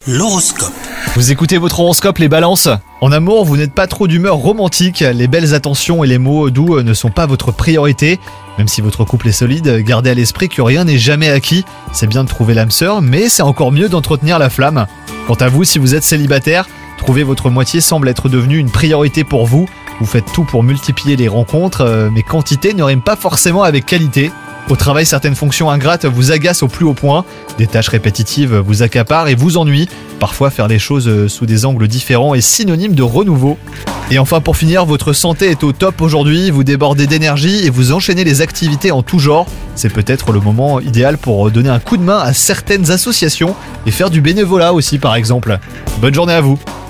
L'horoscope. Vous écoutez votre horoscope les balances. En amour, vous n'êtes pas trop d'humeur romantique, les belles attentions et les mots doux ne sont pas votre priorité. Même si votre couple est solide, gardez à l'esprit que rien n'est jamais acquis. C'est bien de trouver l'âme sœur, mais c'est encore mieux d'entretenir la flamme. Quant à vous, si vous êtes célibataire, trouver votre moitié semble être devenu une priorité pour vous. Vous faites tout pour multiplier les rencontres, mais quantité ne rime pas forcément avec qualité. Au travail, certaines fonctions ingrates vous agacent au plus haut point. Des tâches répétitives vous accaparent et vous ennuient. Parfois, faire les choses sous des angles différents est synonyme de renouveau. Et enfin, pour finir, votre santé est au top aujourd'hui. Vous débordez d'énergie et vous enchaînez les activités en tout genre. C'est peut-être le moment idéal pour donner un coup de main à certaines associations et faire du bénévolat aussi, par exemple. Bonne journée à vous!